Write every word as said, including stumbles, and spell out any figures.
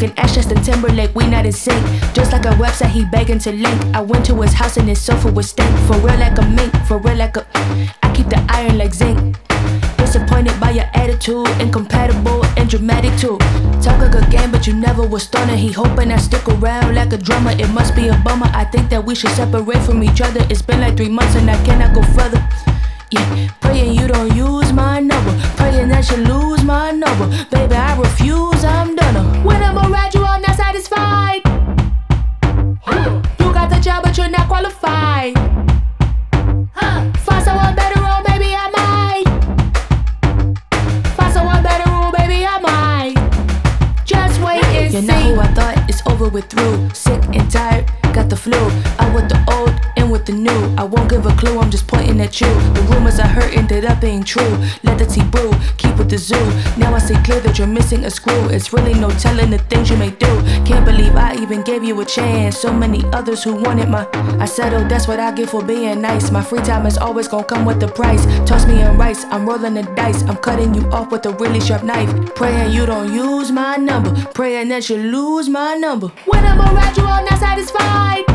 Talking Ash, Justin Timberlake, we not in sync. Just like a website, he begging to link. I went to his house and his sofa was stank. For real like a mink, for real like a I keep the iron like zinc. Disappointed by your attitude, incompatible and dramatic too. Talk a good game, but you never was stunning. He hoping I stick around like a drummer. It must be a bummer. I think that we should separate from each other. It's been like three months and I cannot go further. Yeah, praying you don't use my number, praying that you lose my number. Baby, I refuse, I'm done. When I'm around you, I'm not satisfied. You got the job, but you're not qualified. Find someone better, or maybe I might. Find someone better, or maybe I might. Just wait and see. You're not who I thought, it's over with through. Sick and tired, got the flu. Out with the old, in with the new. I won't give a clue, I'm just pointing at you. The rumors I heard ended up being true. Let the tea brew, keep with the zoo. Now I see clear that you're missing a screw. It's really no telling the things you may do. Can't believe I even gave you a chance. So many others who wanted my I settled, that's what I get for being nice. My free time is always gonna come with the price. Toss me in rice, I'm rolling the dice. I'm cutting you off with a really sharp knife. Praying you don't use my number, praying that you lose my number. When I'm around you, I'm not satisfied.